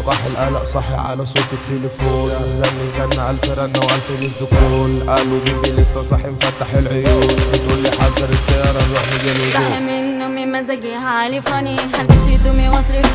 صباح القلق صاحي على صوت التليفون، زن ألف رنة وألف مسد كول. قالوا بيبي لسه صاحي مفتح العيون، بتقولي حضر السيارة نروح نجيب الهدوم. صاحي من نومي مزاجي عالي فاني، هلبس هدومي واصرف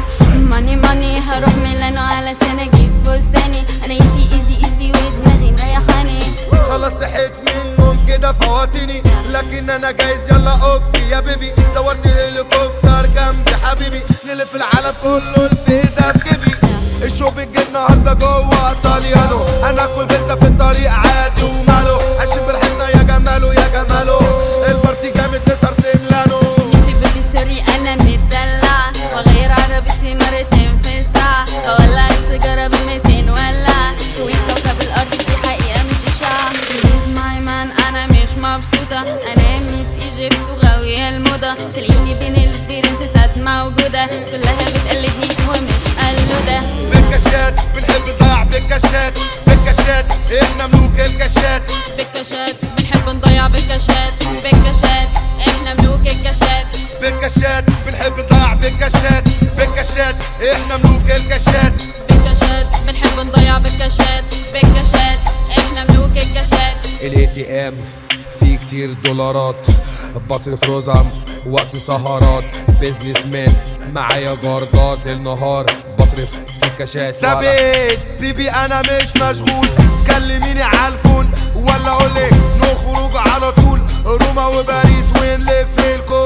ماني هروح ميلانو علشان اجيب فستاني. انا ايزي ودماغي مريحاني. خلاص صحيت من النوم كده فواتني، لكن انا جايز يلا اوكي يا بيبي. دورت الهليكوبتر جنبي حبيبي، نلف العالم كله الفيزا في جيبي. الشوبينج النهارده جوه طاليانو، هناكل بيتزا في الطريق عادي وماله. عايشين براحتنا يا جماله يا جماله، البارتي جامد نسهر في ميلانو. نفسي بيبي سوري انا مدلع، واغير عربيتي مرتين في الساعة، اولع السيجارة ب200 ولع. كوين كوكب الارض دي حقيقة مش اشاعة. بليز ماي مان انا مش مبسوطة، انا ميس ايجيبت وغاوية الموضة. تلاقيني بين البرنسيسات موجودة، كلها بتقلدني ومش قلودة. بالكاشات بنحب نضيع بالكاشات، بالكاشات احنا ملوك الكاشات. بالكاشات بنحب نضيع بالكاشات، بالكاشات احنا ملوك الكاشات. بالكاشات بنحب نضيع بالكاشات، بالكاشات احنا ملوك الكاشات. بالكاشات بنحب نضيع بالكاشات، بالكاشات احنا ملوك الكاشات. الاي تي ام فيه كتير دولارات، بصرف رزم وقت سهرات. بيزنس مان معايا جاردات، النهار بصرف في كاشات. ثابت بيبي انا مش مشغول، كلميني عالفون ولا اقولك نخرج على طول روما وباريس ونلف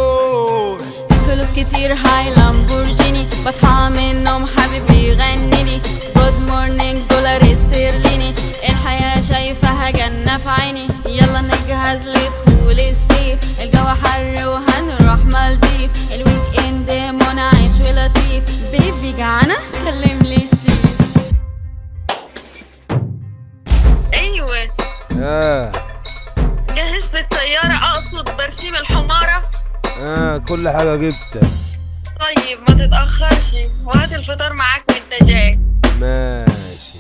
الكون. فلوس كتير هاي لامبورجيني، بصحى من النوم حبيبي يغنيني. جود مورنينج دولار استرليني، الحياة شايفها جنة في عيني. يلا نجهز لدخول الصيف، الجو حر وهنروح مالديف. الويك اند منعش ولطيف، بيبي جعانة كلملي الشيف. ايوه جهزت السيارة، اقصد برسيم الحمارة. كل حاجة جبتها. طيب ما تتأخرش، وهات الفطار معاك وانت جاي. ماشي.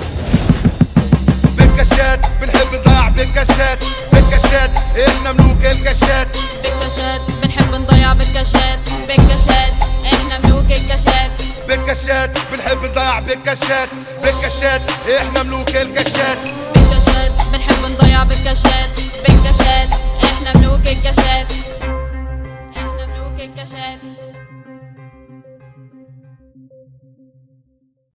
بالكاشات بنحب نضيع بالكاشات، بالكاشات احنا ملوك الكاشات. بالكاشات بنحب نضيع بالكاشات، بالكاشات احنا ملوك الكاشات. بالكاشات بنحب نضيع بالكاشات، بالكاشات احنا ملوك الكاشات. بالكاشات بنحب نضيع بالكاشات، بالكاشات احنا ملوك الكاشات. احنا ملوك الكاشات.